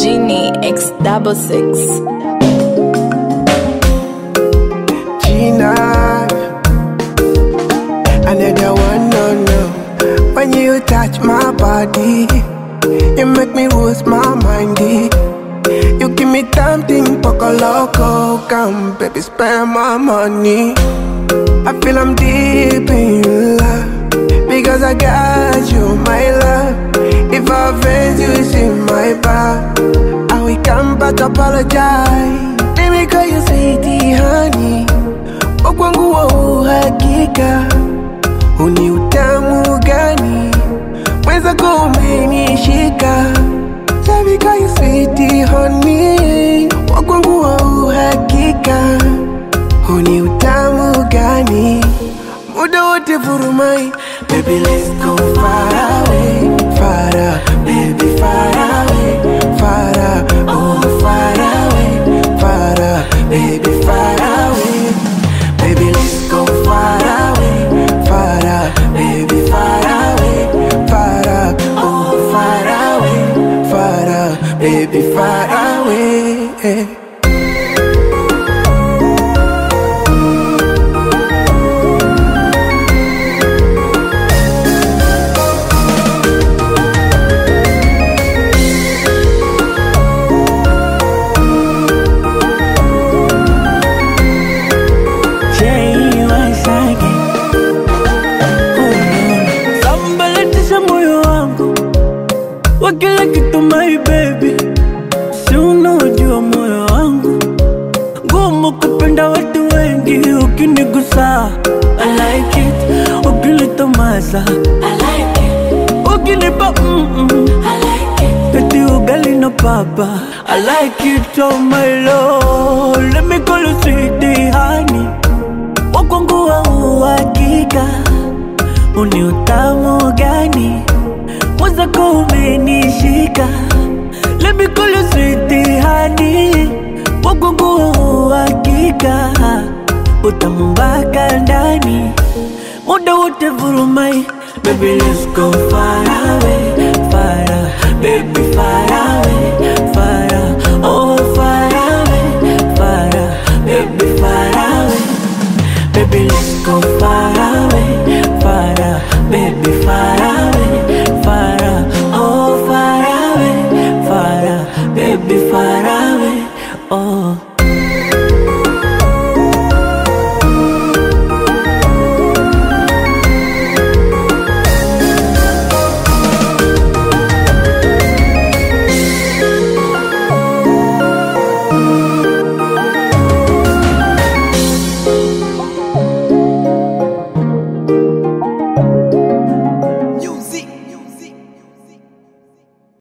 Genie X66. Gina, another one, no. When you touch my body, you make me lose my mind. You give me something poco loco, come baby spend my money. I feel I'm deep in love, because I got you, my love. If I offend you, it's in my back. I will come back to apologize. Let me call you sweetie honey. Okwangu wa uhakika, uni utamu gani, mweza kumenishika. Let me call you sweetie honey. Okwangu wa uhakika, uni utamu gani, muda wote vurumai. Baby let's go far away, far, baby far away, far, oh far away, far, baby far away. Baby let's go far away, far, baby far away, far, oh far away, far, baby far away. Kila kitu my baby, si unajua moyo wangu ngumu kupenda watu wengi. Ukinigusa I like it, ukinitomasa I like it, ukinipa I like it, eti ugali na papa I like it, oh my lord. Let me call you sweetie honey. Wakwangu wa uhakika, uni utamu gani, mweza kumenishika. Let me call you sweetie honey. Wakwangu wa uhakika, utamu mpaka ndani, muda wote vurumai. Baby let's go far away,